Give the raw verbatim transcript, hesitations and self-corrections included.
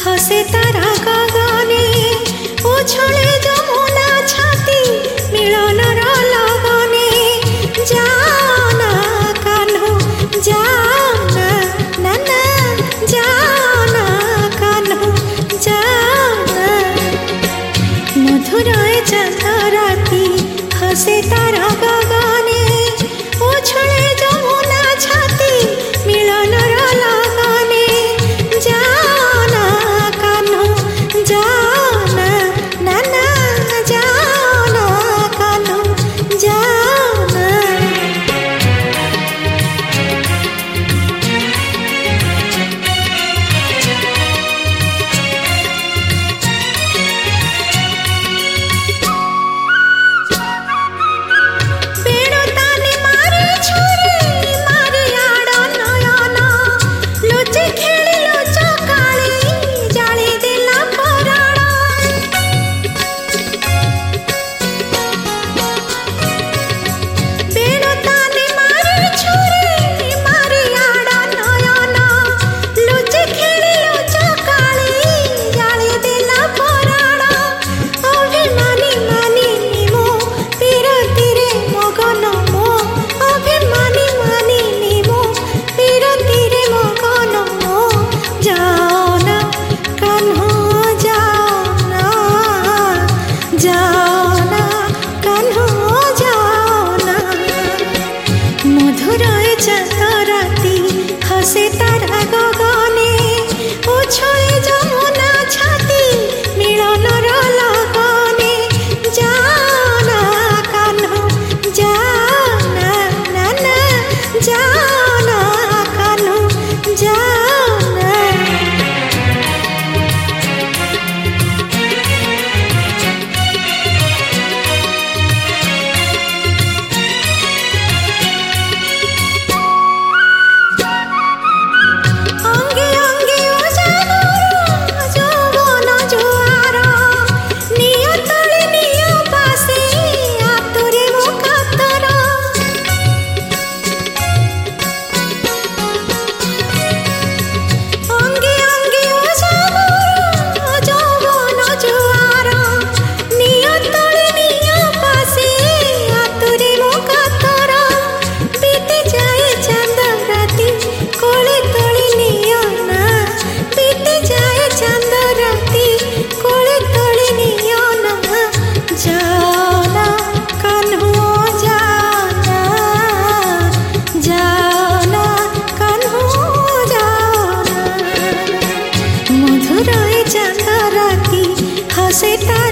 हसे तारा गगने उछले जमुना छाती मिलनर लगने जाना कान्हो जाना नाना जाना कान्हो जाना मधुर चांद राती हसे तारा गगने उछले जमुना छाती मिलनर लगने जाना कान्हो जाना नाना जाना कान्हो जाना हसे तारा गगने उछले जमुना छाती मिलनर लगने जाना कान्हो जाना नाना जाना कान्हो जाना हसे तारा